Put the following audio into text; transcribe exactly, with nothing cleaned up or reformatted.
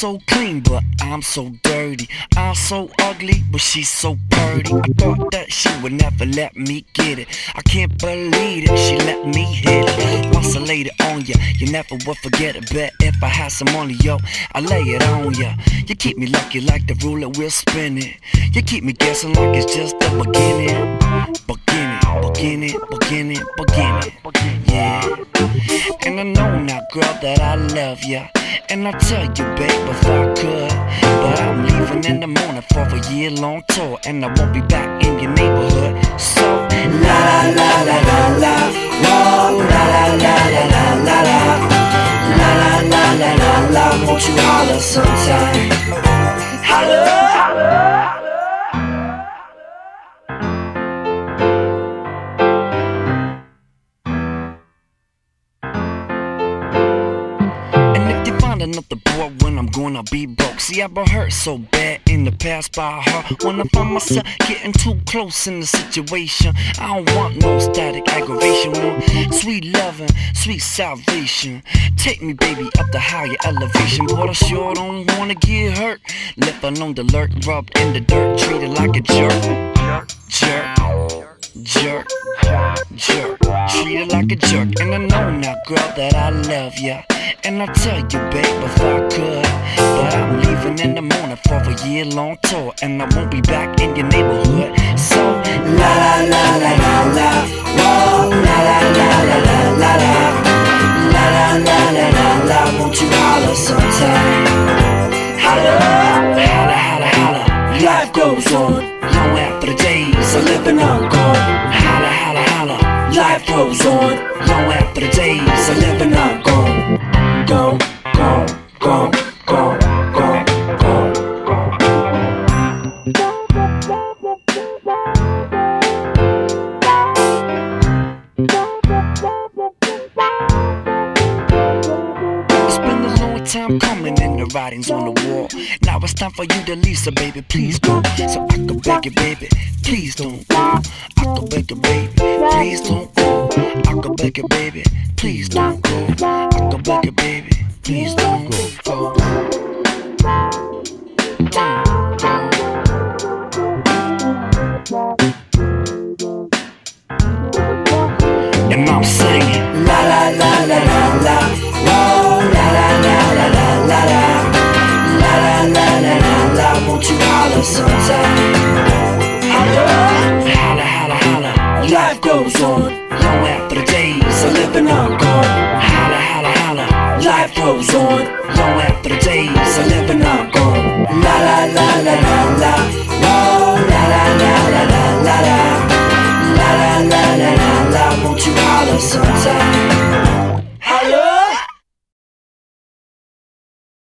so clean, but I'm so dirty. I'm so ugly, but she's so pretty. I thought that she would never let me get it. I can't believe it, she let me hit it. Once I laid it on ya, you never would forget it. Bet if I had some money, yo, I lay it on ya. You keep me lucky like the ruler will spin it. You keep me guessing like it's just the beginning. Beginning, beginning, beginning, beginning. Yeah. And I know now, girl, that I love ya. And I tell you, babe, if I could. But I'm leaving in the morning for a year-long tour, and I won't be back in your neighborhood. So, la la la la la la, whoa, la la la la la la la, la la la la la la. Won't you holler sometime? Holler, holler. Another boy when I'm gonna be broke. See, I've been hurt so bad in the past by her. When I find myself getting too close in the situation, I don't want no static aggravation. Want sweet loving, sweet salvation. Take me, baby, up the higher elevation. But I sure don't wanna get hurt. Left alone the lurk, rubbed in the dirt, treated like a jerk. Jerk, jerk, jerk, treated like a jerk. And I know now, girl, that I love ya. And I tell you, babe, if I could. But I'm leaving in the morning for a year-long tour, and I won't be back in your neighborhood. So, la la la la la la, whoa, la la la la la la la, la la la la la la. Won't you holler sometime? Holler, holler, holler, holler. Life goes on long after the days of living are gone. Holler, holler, holler. Life goes on long after the days of living are gone. Go, go, go, go, go, go, It's been a long time coming and the writing's on the wall. Now it's time for you to leave, so baby, please go. So I can beg you, baby, please don't go. I can beg you, baby, please don't go. I can beg you, baby, please don't go. I can beg you, baby, please don't go. Don't go. And I'm singing la la la la la la, whoa, la la la la la la la, la la la la la la. Won't you holler sometime? Holler, holler, holler, holler. Life goes on long after the days of living are gone. Holler, holler, holler. Life goes on long after the days of living are gone. La la la la la la, whoa, la la